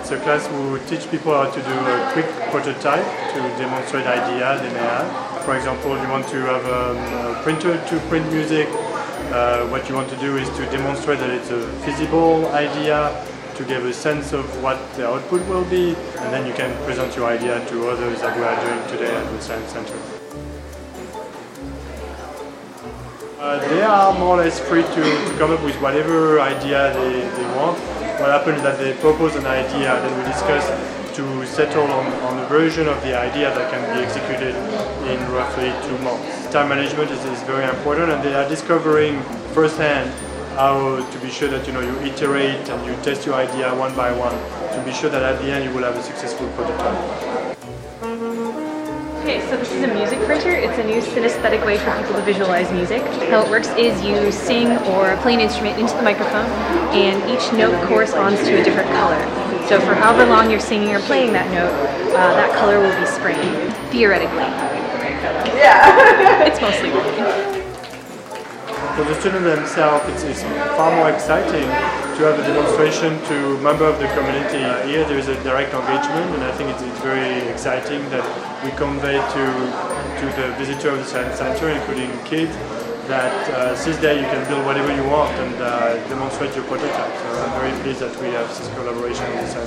It's a class who teach people how to do a quick prototype to demonstrate ideas they may have. For example, you want to have a printer to print music. What you want to do is to demonstrate that it's a feasible idea, to give a sense of what the output will be, and then you can present your idea to others that we are doing today at the Science Center. They are more or less free to come up with whatever idea they want. What happens is that they propose an idea, then we discuss to settle on a version of the idea that can be executed in roughly 2 months. Time management is very important, and they are discovering firsthand how to be sure that you iterate and you test your idea one by one to be sure that at the end you will have a successful prototype. Okay, so this is a music printer. It's a new synesthetic way for people to visualize music. How it works is you sing or play an instrument into the microphone, and each note corresponds to a different color. So for however long you're singing or playing that note, that color will be sprayed, theoretically. Yeah. It's mostly working. For the students themselves, it's far more exciting to have a demonstration to members of the community. Here there is a direct engagement, and I think it's very exciting that we convey to the visitor of the Science Center, including kids, that since there you can build whatever you want and demonstrate your prototype. So I'm very pleased that we have this collaboration with the